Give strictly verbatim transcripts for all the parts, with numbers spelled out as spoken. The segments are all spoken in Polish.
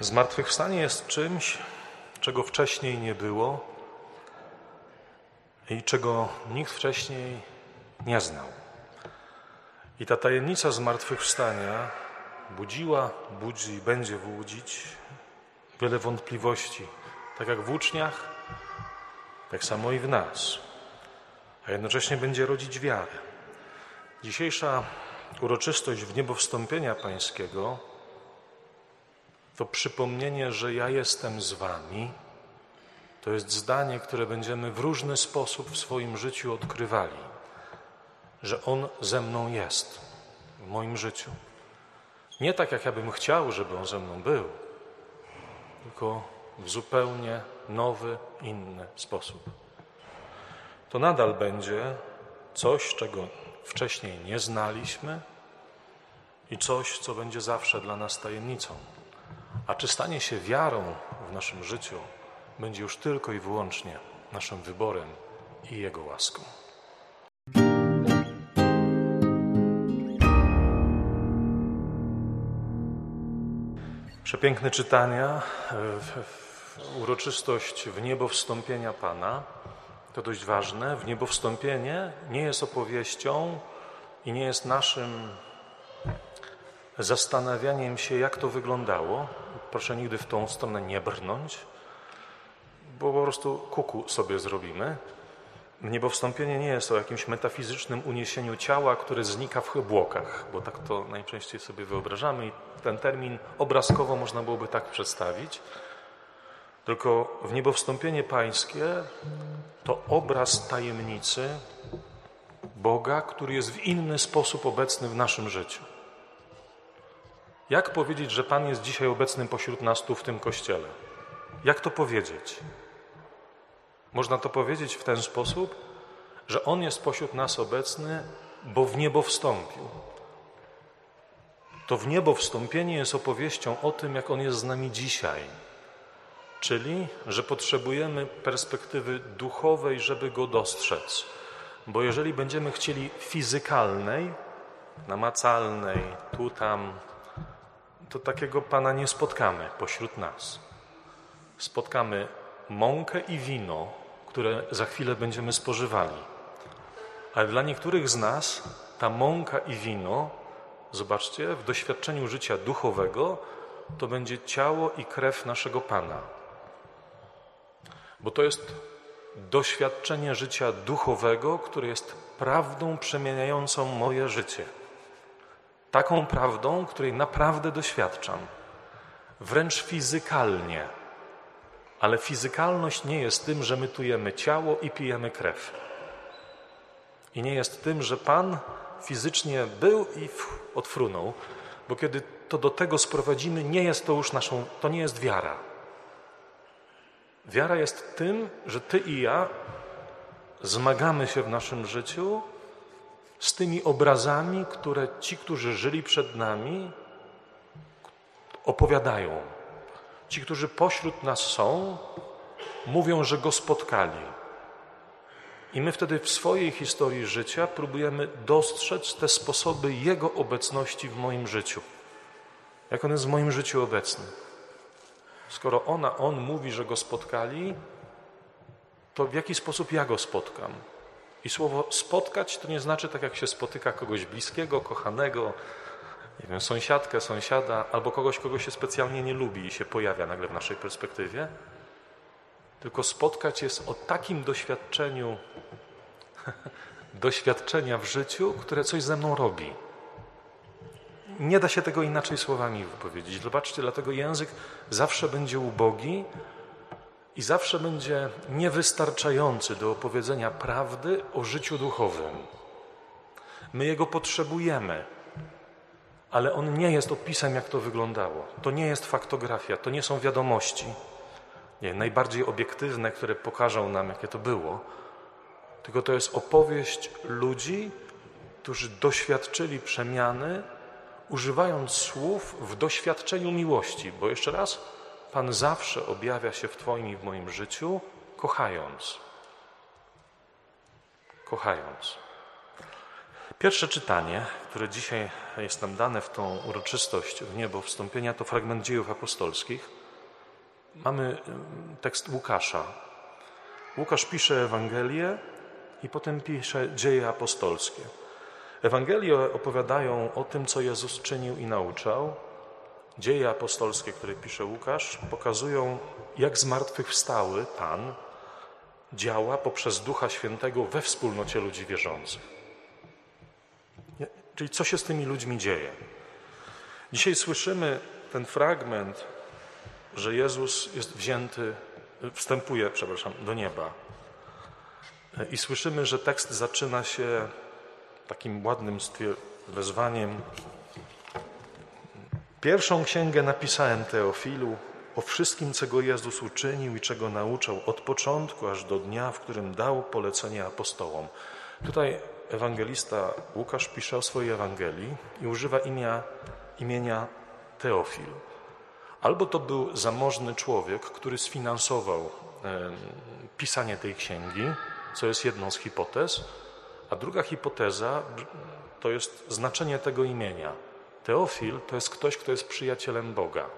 Zmartwychwstanie jest czymś, czego wcześniej nie było i czego nikt wcześniej nie znał. I ta tajemnica zmartwychwstania budziła, budzi i będzie budzić wiele wątpliwości, tak jak w uczniach, tak samo i w nas, a jednocześnie będzie rodzić wiarę. Dzisiejsza uroczystość wniebowstąpienia Pańskiego to przypomnienie, że ja jestem z wami. To jest zdanie, które będziemy w różny sposób w swoim życiu odkrywali, że On ze mną jest w moim życiu. Nie tak, jak ja bym chciał, żeby On ze mną był, tylko w zupełnie nowy, inny sposób. To nadal będzie coś, czego wcześniej nie znaliśmy i coś, co będzie zawsze dla nas tajemnicą. A czy stanie się wiarą w naszym życiu, będzie już tylko i wyłącznie naszym wyborem i Jego łaską. Przepiękne czytania, uroczystość wniebowstąpienia Pana, to dość ważne. Wniebowstąpienie nie jest opowieścią i nie jest naszym zastanawianiem się, jak to wyglądało. Proszę nigdy w tą stronę nie brnąć, bo po prostu kuku sobie zrobimy. Wniebowstąpienie nie jest o jakimś metafizycznym uniesieniu ciała, które znika w obłokach, bo tak to najczęściej sobie wyobrażamy i ten termin obrazkowo można byłoby tak przedstawić. Tylko wniebowstąpienie Pańskie to obraz tajemnicy Boga, który jest w inny sposób obecny w naszym życiu. Jak powiedzieć, że Pan jest dzisiaj obecny pośród nas tu w tym kościele? Jak to powiedzieć? Można to powiedzieć w ten sposób, że On jest pośród nas obecny, bo w niebo wstąpił. To w niebo wstąpienie jest opowieścią o tym, jak On jest z nami dzisiaj. Czyli, że potrzebujemy perspektywy duchowej, żeby Go dostrzec. Bo jeżeli będziemy chcieli fizykalnej, namacalnej, tu, tam, to takiego Pana nie spotkamy pośród nas. Spotkamy mąkę i wino, które za chwilę będziemy spożywali. Ale dla niektórych z nas ta mąka i wino, zobaczcie, w doświadczeniu życia duchowego to będzie ciało i krew naszego Pana. Bo to jest doświadczenie życia duchowego, które jest prawdą przemieniającą moje życie. Taką prawdą, której naprawdę doświadczam. Wręcz fizykalnie. Ale fizykalność nie jest tym, że my tu jemy ciało i pijemy krew. I nie jest tym, że Pan fizycznie był i odfrunął, bo kiedy to do tego sprowadzimy, nie jest to już naszą, to nie jest wiara. Wiara jest tym, że Ty i ja zmagamy się w naszym życiu z tymi obrazami, które ci, którzy żyli przed nami, opowiadają. Ci, którzy pośród nas są, mówią, że Go spotkali. I my wtedy w swojej historii życia próbujemy dostrzec te sposoby Jego obecności w moim życiu. Jak On jest w moim życiu obecny. Skoro ona, On mówi, że Go spotkali, to w jaki sposób ja Go spotkam? I słowo spotkać to nie znaczy tak, jak się spotyka kogoś bliskiego, kochanego, nie wiem, sąsiadkę, sąsiada, albo kogoś, kogo się specjalnie nie lubi i się pojawia nagle w naszej perspektywie. Tylko spotkać jest o takim doświadczeniu, doświadczenia w życiu, które coś ze mną robi. Nie da się tego inaczej słowami wypowiedzieć. Zobaczcie, dlatego język zawsze będzie ubogi i zawsze będzie niewystarczający do opowiedzenia prawdy o życiu duchowym. My jego potrzebujemy. Ale on nie jest opisem, jak to wyglądało. To nie jest faktografia, to nie są wiadomości. Nie, najbardziej obiektywne, które pokażą nam, jakie to było. Tylko to jest opowieść ludzi, którzy doświadczyli przemiany, używając słów w doświadczeniu miłości. Bo jeszcze raz, Pan zawsze objawia się w Twoim i w moim życiu, kochając. Kochając. Pierwsze czytanie, które dzisiaj jest nam dane w tą uroczystość wniebowstąpienia, to fragment Dziejów Apostolskich. mamy tekst Łukasza. Łukasz pisze Ewangelię i potem pisze dzieje apostolskie. Ewangelie opowiadają o tym, co Jezus czynił i nauczał. Dzieje apostolskie, które pisze Łukasz, pokazują, jak zmartwychwstały Pan działa poprzez Ducha Świętego we wspólnocie ludzi wierzących. Czyli co się z tymi ludźmi dzieje? Dzisiaj słyszymy ten fragment, że Jezus jest wzięty, wstępuje, przepraszam, do nieba. I słyszymy, że tekst zaczyna się takim ładnym wezwaniem. Pierwszą księgę napisałem Teofilu o wszystkim, czego Jezus uczynił i czego nauczał od początku aż do dnia, w którym dał polecenie apostołom. Tutaj ewangelista Łukasz pisze o swojej Ewangelii i używa imienia, imienia Teofil. Albo to był zamożny człowiek, który sfinansował e, pisanie tej księgi, co jest jedną z hipotez, a druga hipoteza to jest znaczenie tego imienia. Teofil to jest ktoś, kto jest przyjacielem Boga.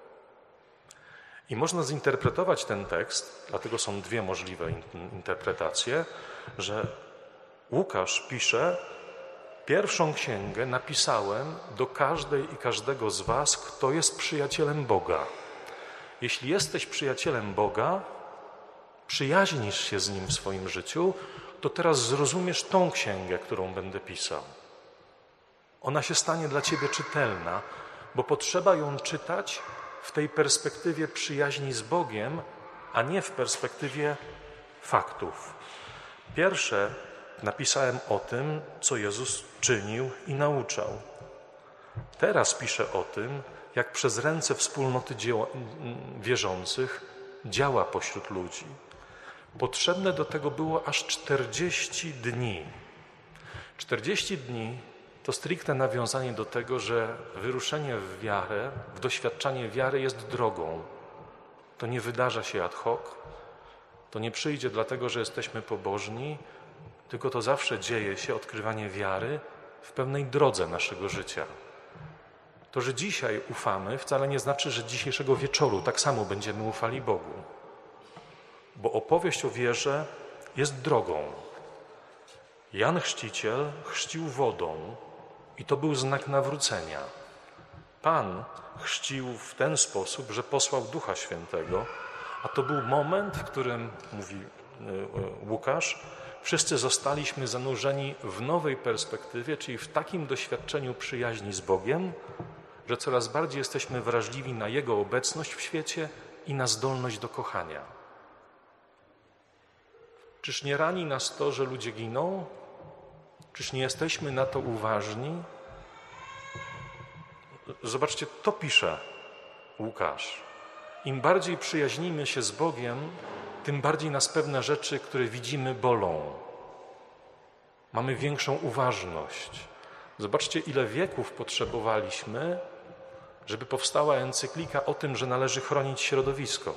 I można zinterpretować ten tekst, dlatego są dwie możliwe interpretacje, że Łukasz pisze: pierwszą księgę napisałem do każdej i każdego z was, kto jest przyjacielem Boga. Jeśli jesteś przyjacielem Boga, przyjaźnisz się z Nim w swoim życiu, to teraz zrozumiesz tą księgę, którą będę pisał. Ona się stanie dla ciebie czytelna, bo potrzeba ją czytać w tej perspektywie przyjaźni z Bogiem, a nie w perspektywie faktów. Pierwsze napisałem o tym, co Jezus czynił i nauczał. Teraz piszę o tym, jak przez ręce wspólnoty dzieła, wierzących działa pośród ludzi. Potrzebne do tego było aż czterdzieści dni. czterdzieści dni to stricte nawiązanie do tego, że wyruszenie w wiarę, w doświadczanie wiary jest drogą. To nie wydarza się ad hoc, to nie przyjdzie dlatego, że jesteśmy pobożni, tylko to zawsze dzieje się odkrywanie wiary w pewnej drodze naszego życia. To, że dzisiaj ufamy, wcale nie znaczy, że dzisiejszego wieczoru tak samo będziemy ufali Bogu. Bo opowieść o wierze jest drogą. Jan Chrzciciel chrzcił wodą i to był znak nawrócenia. Pan chrzcił w ten sposób, że posłał Ducha Świętego, a to był moment, w którym, mówi Łukasz, wszyscy zostaliśmy zanurzeni w nowej perspektywie, czyli w takim doświadczeniu przyjaźni z Bogiem, że coraz bardziej jesteśmy wrażliwi na Jego obecność w świecie i na zdolność do kochania. Czyż nie rani nas to, że ludzie giną? Czyż nie jesteśmy na to uważni? Zobaczcie, to pisze Łukasz. Im bardziej przyjaźnimy się z Bogiem, tym bardziej nas pewne rzeczy, które widzimy, bolą. Mamy większą uważność. Zobaczcie, ile wieków potrzebowaliśmy, żeby powstała encyklika o tym, że należy chronić środowisko.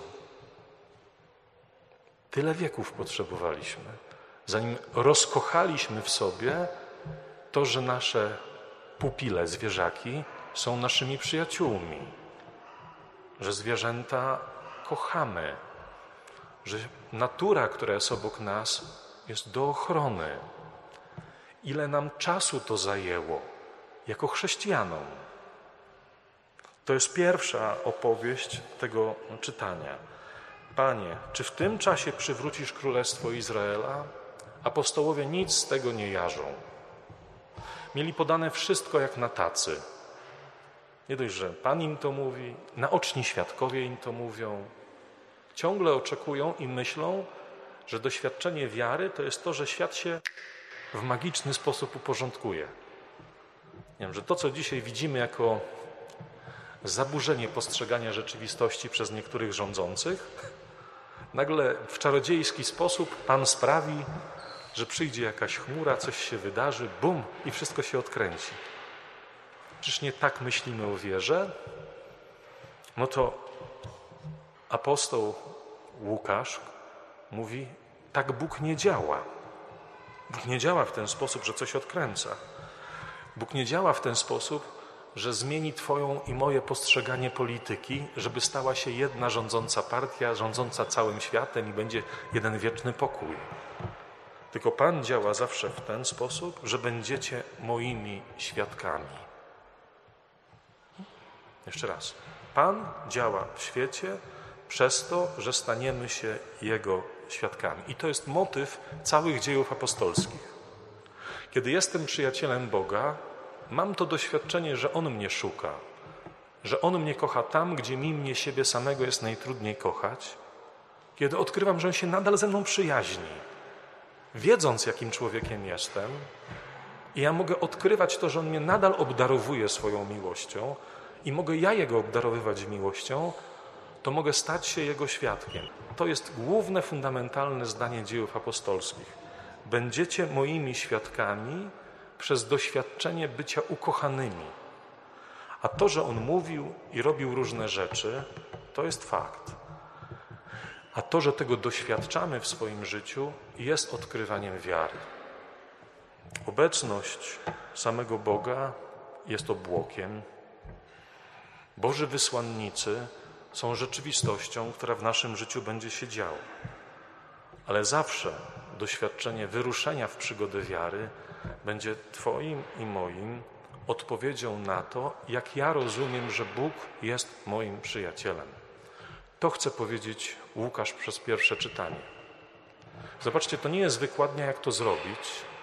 Tyle wieków potrzebowaliśmy, zanim rozkochaliśmy w sobie to, że nasze pupile, zwierzaki są naszymi przyjaciółmi, że zwierzęta kochamy, że natura, która jest obok nas, jest do ochrony. Ile nam czasu to zajęło jako chrześcijanom. To jest pierwsza opowieść tego czytania. Panie, czy w tym czasie przywrócisz królestwo Izraela? Apostołowie nic z tego nie jarzą. Mieli podane wszystko jak na tacy. Nie dość, że Pan im to mówi, naoczni świadkowie im to mówią. Ciągle oczekują i myślą, że doświadczenie wiary to jest to, że świat się w magiczny sposób uporządkuje. Nie wiem, że to, co dzisiaj widzimy jako zaburzenie postrzegania rzeczywistości przez niektórych rządzących, nagle w czarodziejski sposób Pan sprawi, że przyjdzie jakaś chmura, coś się wydarzy, bum, i wszystko się odkręci. Czyż nie tak myślimy o wierze? No to apostoł Łukasz mówi, tak Bóg nie działa. Bóg nie działa w ten sposób, że coś odkręca. Bóg nie działa w ten sposób, że zmieni Twoją i moje postrzeganie polityki, żeby stała się jedna rządząca partia, rządząca całym światem i będzie jeden wieczny pokój. Tylko Pan działa zawsze w ten sposób, że będziecie moimi świadkami. Jeszcze raz. Pan działa w świecie przez to, że staniemy się Jego świadkami. I to jest motyw całych dziejów apostolskich. Kiedy jestem przyjacielem Boga, mam to doświadczenie, że On mnie szuka, że On mnie kocha tam, gdzie mi mnie siebie samego jest najtrudniej kochać, kiedy odkrywam, że On się nadal ze mną przyjaźni, wiedząc, jakim człowiekiem jestem, i ja mogę odkrywać to, że On mnie nadal obdarowuje swoją miłością i mogę ja Jego obdarowywać miłością, to mogę stać się Jego świadkiem. To jest główne, fundamentalne zdanie dziejów apostolskich. Będziecie moimi świadkami przez doświadczenie bycia ukochanymi. A to, że On mówił i robił różne rzeczy, to jest fakt. A to, że tego doświadczamy w swoim życiu, jest odkrywaniem wiary. Obecność samego Boga jest obłokiem. Boży wysłannicy są rzeczywistością, która w naszym życiu będzie się działa. Ale zawsze doświadczenie wyruszenia w przygodę wiary będzie Twoim i moim odpowiedzią na to, jak ja rozumiem, że Bóg jest moim przyjacielem. To chce powiedzieć Łukasz przez pierwsze czytanie. Zobaczcie, to nie jest wykładnia, jak to zrobić,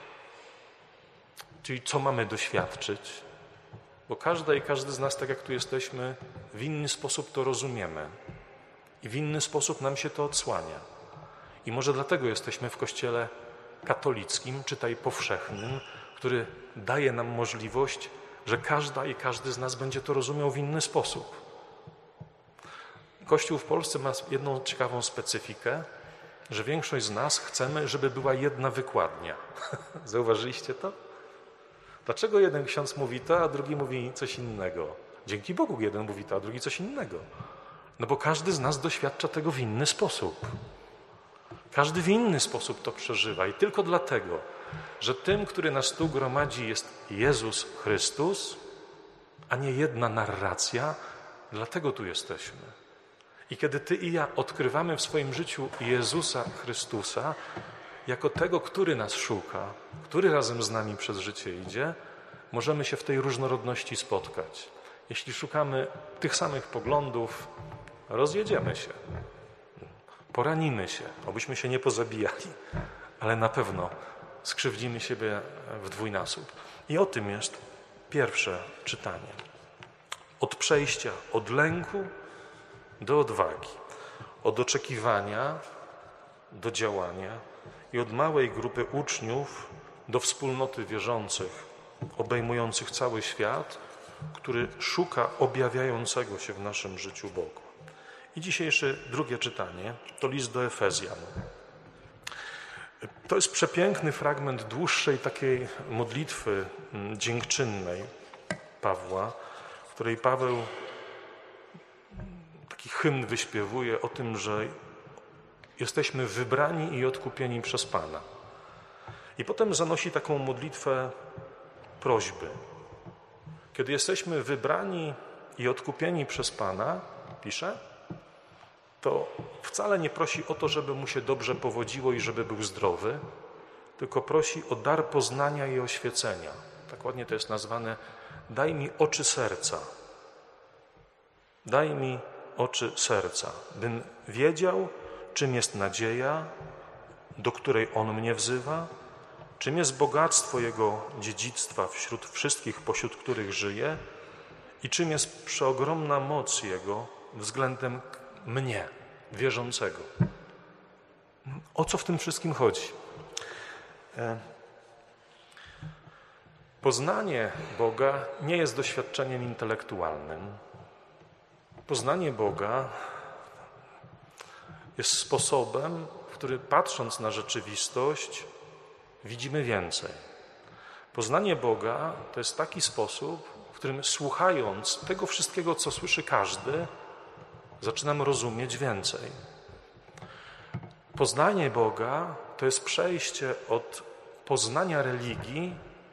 czyli co mamy doświadczyć, bo każda i każdy z nas, tak jak tu jesteśmy, w inny sposób to rozumiemy i w inny sposób nam się to odsłania. I może dlatego jesteśmy w Kościele katolickim, czytaj powszechnym, który daje nam możliwość, że każda i każdy z nas będzie to rozumiał w inny sposób. Kościół w Polsce ma jedną ciekawą specyfikę, że większość z nas chcemy, żeby była jedna wykładnia. Zauważyliście to? Dlaczego jeden ksiądz mówi to, a drugi mówi coś innego? Dzięki Bogu jeden mówi to, a drugi coś innego. No bo każdy z nas doświadcza tego w inny sposób. Każdy w inny sposób to przeżywa i tylko dlatego, że tym, który nas tu gromadzi, jest Jezus Chrystus, a nie jedna narracja, dlatego tu jesteśmy. I kiedy ty i ja odkrywamy w swoim życiu Jezusa Chrystusa jako tego, który nas szuka, który razem z nami przez życie idzie, możemy się w tej różnorodności spotkać. Jeśli szukamy tych samych poglądów, rozjedziemy się, poranimy się, obyśmy się nie pozabijali, ale na pewno skrzywdzimy siebie w dwójnasób. I o tym jest pierwsze czytanie. Od przejścia od lęku do odwagi, od oczekiwania do działania i od małej grupy uczniów do wspólnoty wierzących, obejmujących cały świat, który szuka objawiającego się w naszym życiu Bogu. I dzisiejsze drugie czytanie to list do Efezjan. To jest przepiękny fragment dłuższej takiej modlitwy dziękczynnej Pawła, w której Paweł taki hymn wyśpiewuje o tym, że jesteśmy wybrani i odkupieni przez Pana. I potem zanosi taką modlitwę prośby. Kiedy jesteśmy wybrani i odkupieni przez Pana, pisze, to wcale nie prosi o to, żeby mu się dobrze powodziło i żeby był zdrowy, tylko prosi o dar poznania i oświecenia. Tak ładnie to jest nazwane. Daj mi oczy serca. Daj mi oczy serca, bym wiedział, czym jest nadzieja, do której On mnie wzywa, czym jest bogactwo Jego dziedzictwa wśród wszystkich, pośród których żyje i czym jest przeogromna moc Jego względem mnie, wierzącego. O co w tym wszystkim chodzi? Poznanie Boga nie jest doświadczeniem intelektualnym. Poznanie Boga jest sposobem, w który patrząc na rzeczywistość widzimy więcej. Poznanie Boga to jest taki sposób, w którym słuchając tego wszystkiego, co słyszy każdy, zaczynam rozumieć więcej. Poznanie Boga to jest przejście od poznania religii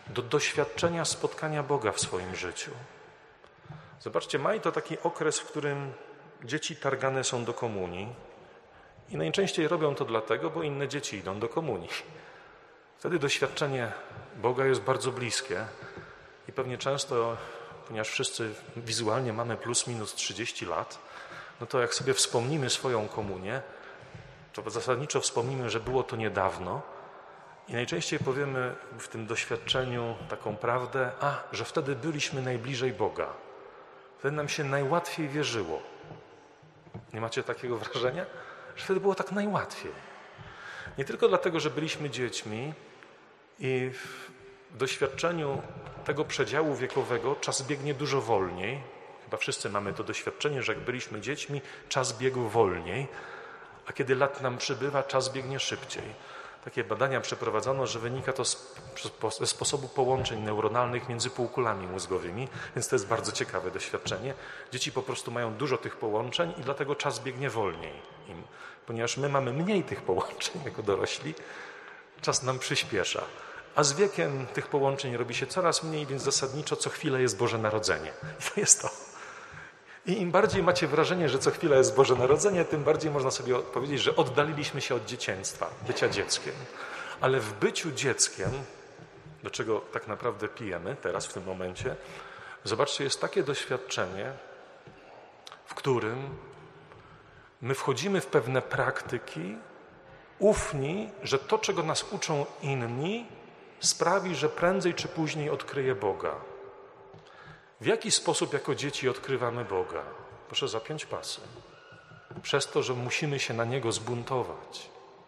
do doświadczenia spotkania Boga w swoim życiu. Zobaczcie, maj to taki okres, w którym dzieci targane są do komunii i najczęściej robią to dlatego, bo inne dzieci idą do komunii. Wtedy doświadczenie Boga jest bardzo bliskie i pewnie często, ponieważ wszyscy wizualnie mamy plus minus trzydzieści lat, no to jak sobie wspomnimy swoją komunię, to zasadniczo wspomnimy, że było to niedawno i najczęściej powiemy w tym doświadczeniu taką prawdę, a, że wtedy byliśmy najbliżej Boga. Wtedy nam się najłatwiej wierzyło. Nie macie takiego wrażenia? Że wtedy było tak najłatwiej. Nie tylko dlatego, że byliśmy dziećmi i w doświadczeniu tego przedziału wiekowego czas biegnie dużo wolniej. Chyba wszyscy mamy to doświadczenie, że jak byliśmy dziećmi, czas biegł wolniej, a kiedy lat nam przybywa, czas biegnie szybciej. Takie badania przeprowadzono, że wynika to z, ze sposobu połączeń neuronalnych między półkulami mózgowymi, więc to jest bardzo ciekawe doświadczenie. Dzieci po prostu mają dużo tych połączeń i dlatego czas biegnie wolniej im. Ponieważ my mamy mniej tych połączeń jako dorośli, czas nam przyspiesza. A z wiekiem tych połączeń robi się coraz mniej, więc zasadniczo co chwilę jest Boże Narodzenie. I to jest to. I im bardziej macie wrażenie, że co chwila jest Boże Narodzenie, tym bardziej można sobie powiedzieć, że oddaliliśmy się od dzieciństwa, bycia dzieckiem. Ale w byciu dzieckiem, do czego tak naprawdę pijemy teraz w tym momencie, zobaczcie, jest takie doświadczenie, w którym my wchodzimy w pewne praktyki, ufni, że to, czego nas uczą inni, sprawi, że prędzej czy później odkryje Boga. W jaki sposób jako dzieci odkrywamy Boga? Proszę zapiąć pasy. Przez to, że musimy się na Niego zbuntować.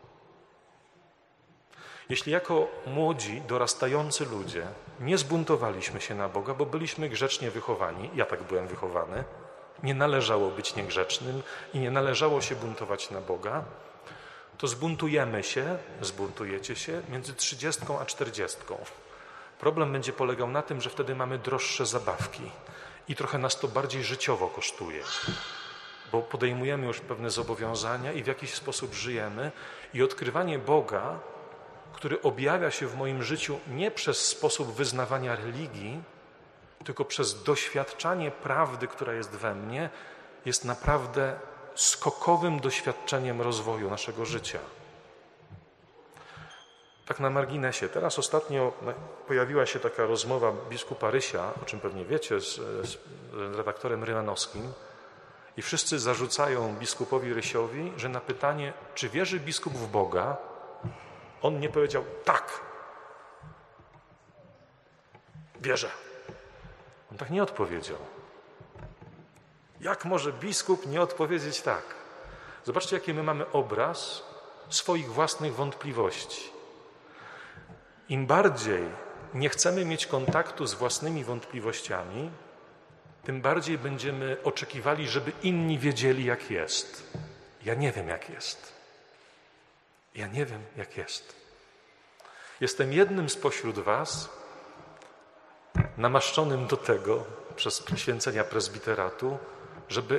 Jeśli jako młodzi, dorastający ludzie nie zbuntowaliśmy się na Boga, bo byliśmy grzecznie wychowani, ja tak byłem wychowany, nie należało być niegrzecznym i nie należało się buntować na Boga, to zbuntujemy się, zbuntujecie się między trzydziestką a czterdziestką. Problem będzie polegał na tym, że wtedy mamy droższe zabawki i trochę nas to bardziej życiowo kosztuje, bo podejmujemy już pewne zobowiązania i w jakiś sposób żyjemy i odkrywanie Boga, który objawia się w moim życiu nie przez sposób wyznawania religii, tylko przez doświadczanie prawdy, która jest we mnie, jest naprawdę skokowym doświadczeniem rozwoju naszego życia. Tak na marginesie. Teraz ostatnio pojawiła się taka rozmowa biskupa Rysia, o czym pewnie wiecie, z, z redaktorem Rymanowskim i wszyscy zarzucają biskupowi Rysiowi, że na pytanie, czy wierzy biskup w Boga, on nie powiedział tak. Wierzę. On tak nie odpowiedział. Jak może biskup nie odpowiedzieć tak? Zobaczcie, jaki my mamy obraz swoich własnych wątpliwości. Im bardziej nie chcemy mieć kontaktu z własnymi wątpliwościami, tym bardziej będziemy oczekiwali, żeby inni wiedzieli, jak jest. Ja nie wiem, jak jest. Ja nie wiem, jak jest. Jestem jednym spośród was, namaszczonym do tego przez święcenia prezbiteratu, żeby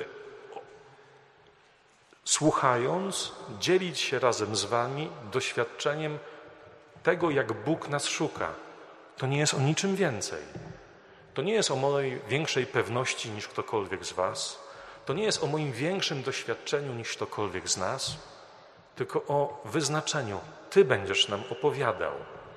słuchając, dzielić się razem z wami doświadczeniem tego, jak Bóg nas szuka. To nie jest o niczym więcej. To nie jest o mojej większej pewności niż ktokolwiek z was. To nie jest o moim większym doświadczeniu niż ktokolwiek z nas, tylko o wyznaczeniu. Ty będziesz nam opowiadał.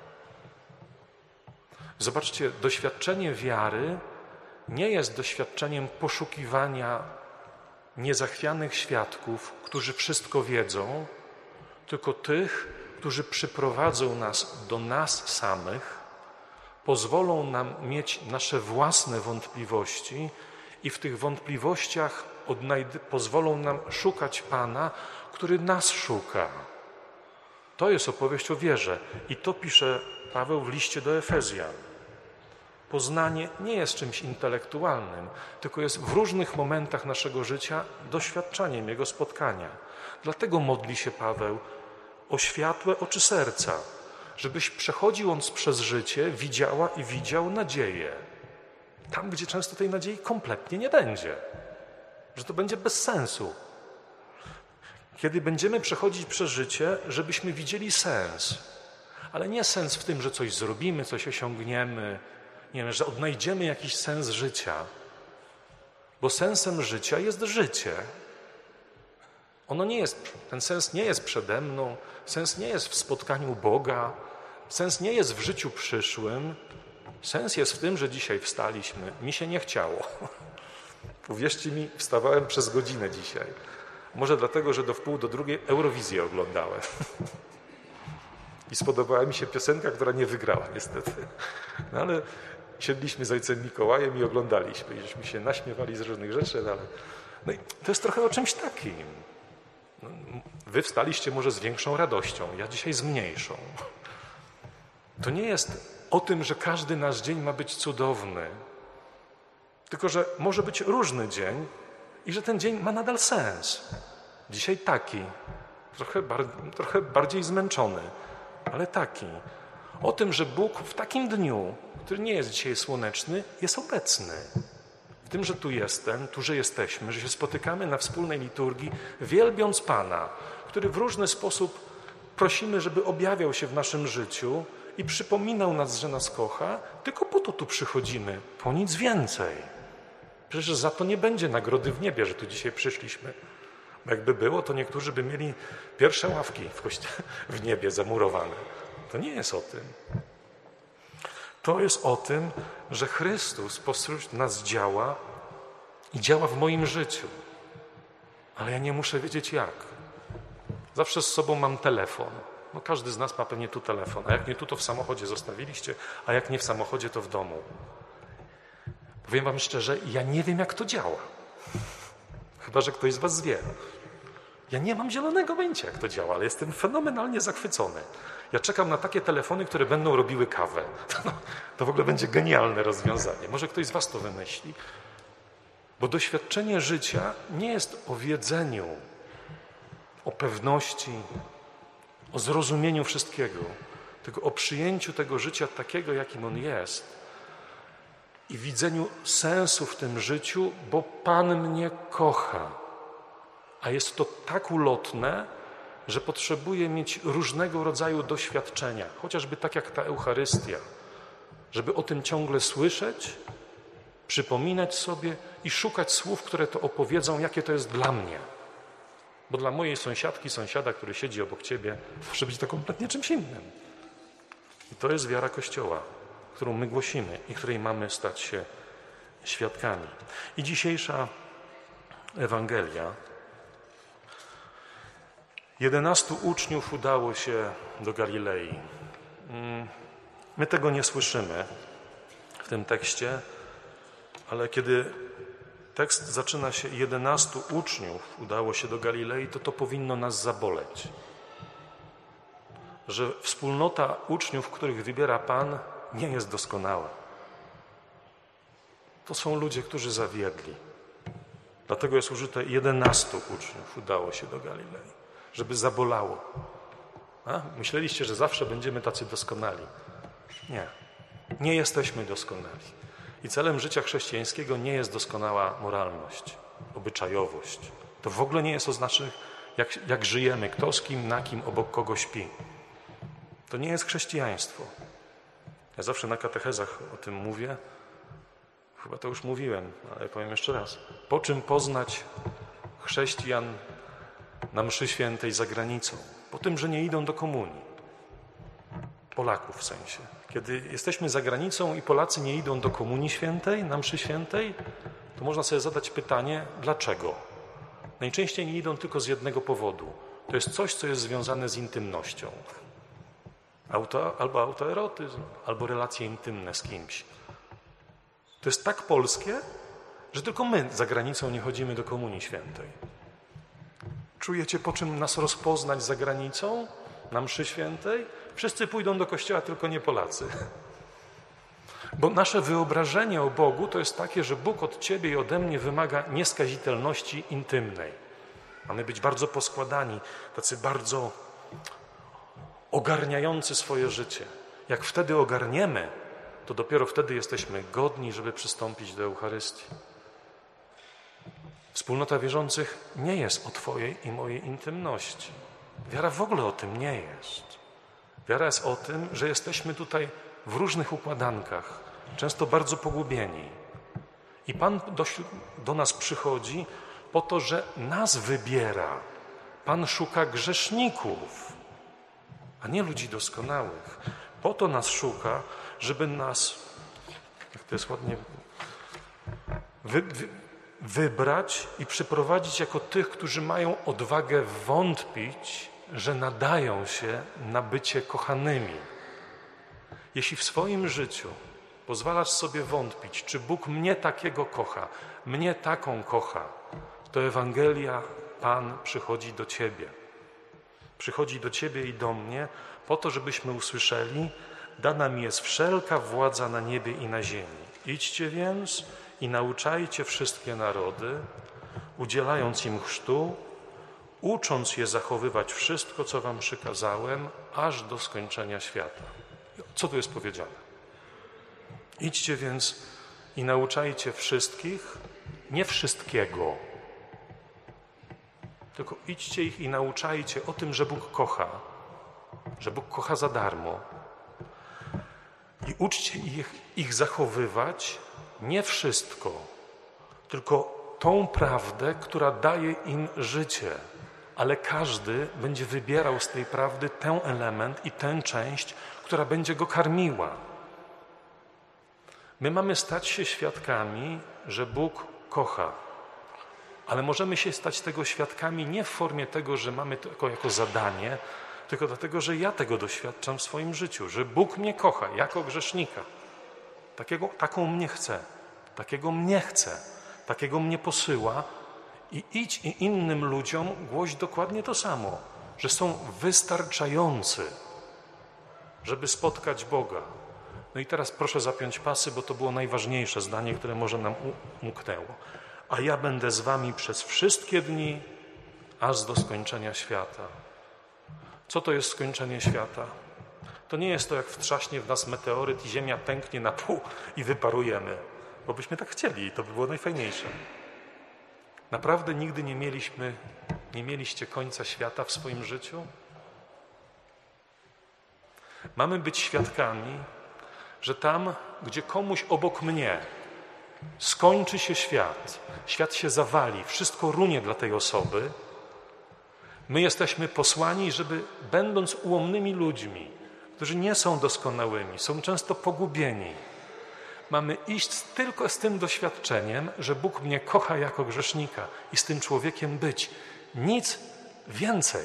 Zobaczcie, doświadczenie wiary nie jest doświadczeniem poszukiwania niezachwianych świadków, którzy wszystko wiedzą, tylko tych, którzy przyprowadzą nas do nas samych, pozwolą nam mieć nasze własne wątpliwości i w tych wątpliwościach odnajd- pozwolą nam szukać Pana, który nas szuka. To jest opowieść o wierze i to pisze Paweł w liście do Efezjan. Poznanie nie jest czymś intelektualnym, tylko jest w różnych momentach naszego życia doświadczeniem Jego spotkania. Dlatego modli się Paweł o światłe oczy serca, żebyś przechodząc przez życie widziała i widział nadzieję. Tam, gdzie często tej nadziei kompletnie nie będzie. Że to będzie bez sensu. Kiedy będziemy przechodzić przez życie, żebyśmy widzieli sens. Ale nie sens w tym, że coś zrobimy, coś osiągniemy, nie wiem, że odnajdziemy jakiś sens życia. Bo sensem życia jest życie. Ono nie jest, ten sens nie jest przede mną, sens nie jest w spotkaniu Boga, sens nie jest w życiu przyszłym. Sens jest w tym, że dzisiaj wstaliśmy. Mi się nie chciało. Uwierzcie mi, wstawałem przez godzinę dzisiaj. Może dlatego, że do wpół do drugiej Eurowizję oglądałem. I spodobała mi się piosenka, która nie wygrała niestety. No ale siedliśmy z ojcem Mikołajem i oglądaliśmy. I żeśmy się naśmiewali z różnych rzeczy, no ale no i to jest trochę o czymś takim. No, wy wstaliście może z większą radością, ja dzisiaj z mniejszą. To nie jest o tym, że każdy nasz dzień ma być cudowny, tylko że może być różny dzień i że ten dzień ma nadal sens. Dzisiaj taki, trochę, bar trochę bardziej zmęczony, ale taki. O tym, że Bóg w takim dniu, który nie jest dzisiaj słoneczny, jest obecny. W tym, że tu jestem, tu, że jesteśmy, że się spotykamy na wspólnej liturgii, wielbiąc Pana, który w różny sposób prosimy, żeby objawiał się w naszym życiu i przypominał nas, że nas kocha, tylko po to tu przychodzimy, po nic więcej. Przecież za to nie będzie nagrody w niebie, że tu dzisiaj przyszliśmy. Bo jakby było, to niektórzy by mieli pierwsze ławki w, kościele, w niebie zamurowane. To nie jest o tym. To jest o tym, że Chrystus pośród nas działa i działa w moim życiu. Ale ja nie muszę wiedzieć jak. Zawsze z sobą mam telefon. No każdy z nas ma pewnie tu telefon. A jak nie tu, to w samochodzie zostawiliście, a jak nie w samochodzie, to w domu. Powiem wam szczerze, ja nie wiem, jak to działa. Chyba że ktoś z was wie. Ja nie mam zielonego pojęcia, jak to działa, ale jestem fenomenalnie zachwycony. Ja czekam na takie telefony, które będą robiły kawę. To, to w ogóle będzie genialne rozwiązanie. Może ktoś z was to wymyśli. Bo doświadczenie życia nie jest o wiedzeniu, o pewności, o zrozumieniu wszystkiego, tylko o przyjęciu tego życia takiego, jakim on jest i widzeniu sensu w tym życiu, bo Pan mnie kocha. A jest to tak ulotne, że potrzebuję mieć różnego rodzaju doświadczenia, chociażby tak jak ta Eucharystia, żeby o tym ciągle słyszeć, przypominać sobie i szukać słów, które to opowiedzą, jakie to jest dla mnie. Bo dla mojej sąsiadki, sąsiada, który siedzi obok ciebie, może być to kompletnie czymś innym. I to jest wiara Kościoła, którą my głosimy i której mamy stać się świadkami. I dzisiejsza Ewangelia. Jedenastu uczniów udało się do Galilei. My tego nie słyszymy w tym tekście, ale kiedy tekst zaczyna się jedenastu uczniów udało się do Galilei, to to powinno nas zaboleć. Że wspólnota uczniów, których wybiera Pan, nie jest doskonała. To są ludzie, którzy zawiedli. Dlatego jest użyte jedenastu uczniów udało się do Galilei, żeby zabolało. A? Myśleliście, że zawsze będziemy tacy doskonali. Nie. Nie jesteśmy doskonali. I celem życia chrześcijańskiego nie jest doskonała moralność, obyczajowość. To w ogóle nie jest oznaczone, jak, jak żyjemy, kto z kim, na kim, obok kogo śpi. To nie jest chrześcijaństwo. Ja zawsze na katechezach o tym mówię. Chyba to już mówiłem, ale powiem jeszcze raz. Po czym poznać chrześcijan na mszy świętej za granicą? Po tym, że nie idą do komunii. Polaków w sensie. Kiedy jesteśmy za granicą i Polacy nie idą do komunii świętej, na mszy świętej, to można sobie zadać pytanie, dlaczego? Najczęściej nie idą tylko z jednego powodu. To jest coś, co jest związane z intymnością. Auto, albo autoerotyzm, albo relacje intymne z kimś. To jest tak polskie, że tylko my za granicą nie chodzimy do komunii świętej. Czujecie, po czym nas rozpoznać za granicą, na mszy świętej? Wszyscy pójdą do kościoła, tylko nie Polacy. Bo nasze wyobrażenie o Bogu to jest takie, że Bóg od ciebie i ode mnie wymaga nieskazitelności intymnej. Mamy być bardzo poskładani, tacy bardzo ogarniający swoje życie. Jak wtedy ogarniemy, to dopiero wtedy jesteśmy godni, żeby przystąpić do Eucharystii. Wspólnota wierzących nie jest o twojej i mojej intymności. Wiara w ogóle o tym nie jest. Wiara jest o tym, że jesteśmy tutaj w różnych układankach, często bardzo pogubieni. I Pan do, do nas przychodzi po to, że nas wybiera. Pan szuka grzeszników, a nie ludzi doskonałych. Po to nas szuka, żeby nas, jak to jest ładnie, wy, wy, wybrać i przyprowadzić jako tych, którzy mają odwagę wątpić, że nadają się na bycie kochanymi. Jeśli w swoim życiu pozwalasz sobie wątpić, czy Bóg mnie takiego kocha, mnie taką kocha, to Ewangelia, Pan przychodzi do Ciebie. Przychodzi do Ciebie i do mnie po to, żebyśmy usłyszeli: dana mi jest wszelka władza na niebie i na ziemi. Idźcie więc i nauczajcie wszystkie narody, udzielając im chrztu, ucząc je zachowywać wszystko, co wam przykazałem, aż do skończenia świata. Co tu jest powiedziane? Idźcie więc i nauczajcie wszystkich, nie wszystkiego, tylko idźcie ich i nauczajcie o tym, że Bóg kocha, że Bóg kocha za darmo. I uczcie ich, ich zachowywać nie wszystko, tylko tą prawdę, która daje im życie. Ale każdy będzie wybierał z tej prawdy ten element i tę część, która będzie go karmiła. My mamy stać się świadkami, że Bóg kocha. Ale możemy się stać tego świadkami nie w formie tego, że mamy to jako zadanie, tylko dlatego, że ja tego doświadczam w swoim życiu, że Bóg mnie kocha jako grzesznika. Takiego, taką mnie chce, takiego mnie chce, takiego mnie posyła i idź i innym ludziom głoś dokładnie to samo, że są wystarczający, żeby spotkać Boga. No i teraz proszę zapiąć pasy, bo to było najważniejsze zdanie, które może nam umknęło. A ja będę z wami przez wszystkie dni, aż do skończenia świata. Co to jest skończenie świata? To nie jest to, jak wtrzaśnie w nas meteoryt i ziemia pęknie na pół i wyparujemy, bo byśmy tak chcieli i to by było najfajniejsze. Naprawdę nigdy nie mieliśmy, nie mieliście końca świata w swoim życiu? Mamy być świadkami, że tam, gdzie komuś obok mnie skończy się świat, świat się zawali, wszystko runie dla tej osoby, my jesteśmy posłani, żeby będąc ułomnymi ludźmi, którzy nie są doskonałymi, są często pogubieni, mamy iść tylko z tym doświadczeniem, że Bóg mnie kocha jako grzesznika i z tym człowiekiem być. Nic więcej.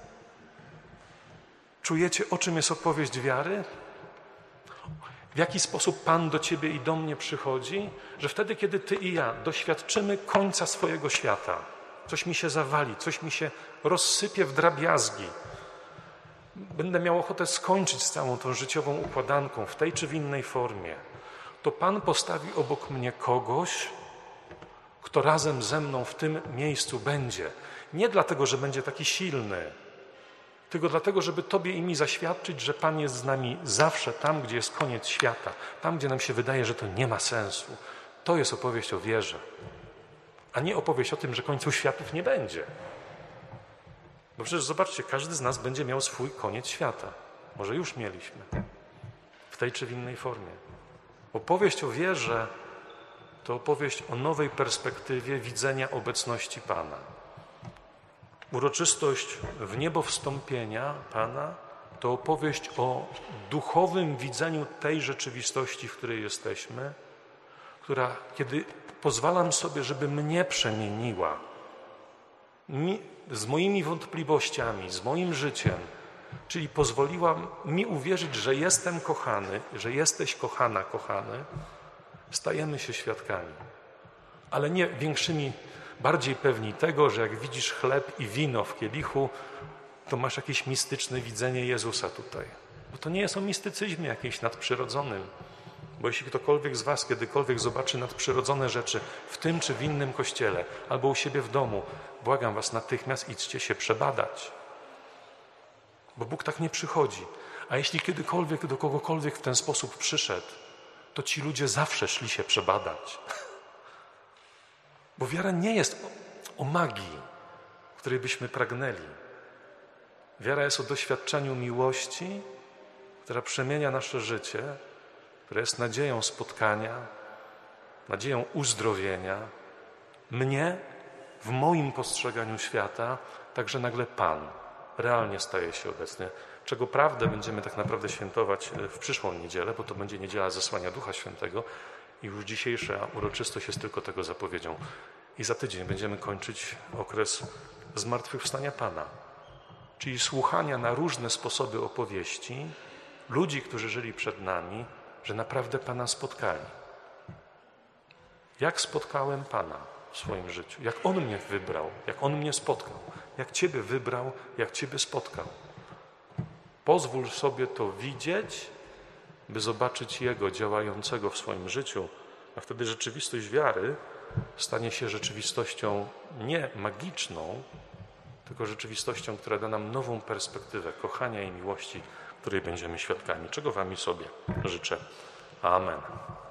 Czujecie, o czym jest opowieść wiary? W jaki sposób Pan do ciebie i do mnie przychodzi? Że wtedy, kiedy ty i ja doświadczymy końca swojego świata, coś mi się zawali, coś mi się rozsypie w drobiazgi, będę miał ochotę skończyć z całą tą życiową układanką w tej czy w innej formie, to Pan postawi obok mnie kogoś, kto razem ze mną w tym miejscu będzie. Nie dlatego, że będzie taki silny, tylko dlatego, żeby tobie i mi zaświadczyć, że Pan jest z nami zawsze tam, gdzie jest koniec świata, tam, gdzie nam się wydaje, że to nie ma sensu. To jest opowieść o wierze, a nie opowieść o tym, że końcu światów nie będzie. Bo przecież zobaczcie, każdy z nas będzie miał swój koniec świata. Może już mieliśmy, w tej czy w innej formie. Opowieść o wierze to opowieść o nowej perspektywie widzenia obecności Pana. Uroczystość w niebo wstąpienia Pana to opowieść o duchowym widzeniu tej rzeczywistości, w której jesteśmy, która, kiedy pozwalam sobie, żeby mnie przemieniła, mi, z moimi wątpliwościami, z moim życiem, czyli pozwoliła mi uwierzyć, że jestem kochany, że jesteś kochana, kochany, stajemy się świadkami. Ale nie większymi, bardziej pewni tego, że jak widzisz chleb i wino w kielichu, to masz jakieś mistyczne widzenie Jezusa tutaj. Bo to nie jest o mistycyzmie jakimś nadprzyrodzonym. Bo jeśli ktokolwiek z was kiedykolwiek zobaczy nadprzyrodzone rzeczy w tym czy w innym kościele albo u siebie w domu, błagam was, natychmiast idźcie się przebadać. Bo Bóg tak nie przychodzi. A jeśli kiedykolwiek do kogokolwiek w ten sposób przyszedł, to ci ludzie zawsze szli się przebadać. Bo wiara nie jest o, o magii, której byśmy pragnęli. Wiara jest o doświadczeniu miłości która przemienia nasze życie, która jest nadzieją spotkania, nadzieją uzdrowienia, mnie w moim postrzeganiu świata, także nagle Pan realnie staje się obecny, czego prawdę będziemy tak naprawdę świętować w przyszłą niedzielę, bo to będzie niedziela zesłania Ducha Świętego i już dzisiejsza uroczystość jest tylko tego zapowiedzią. I za tydzień będziemy kończyć okres zmartwychwstania Pana, czyli słuchania na różne sposoby opowieści ludzi, którzy żyli przed nami, że naprawdę Pana spotkali. Jak spotkałem Pana w swoim życiu? Jak On mnie wybrał? Jak On mnie spotkał? Jak Ciebie wybrał? Jak Ciebie spotkał? Pozwól sobie to widzieć, by zobaczyć Jego działającego w swoim życiu, a wtedy rzeczywistość wiary stanie się rzeczywistością nie magiczną, tylko rzeczywistością, która da nam nową perspektywę kochania i miłości, której będziemy świadkami. Czego Wam i sobie życzę. Amen.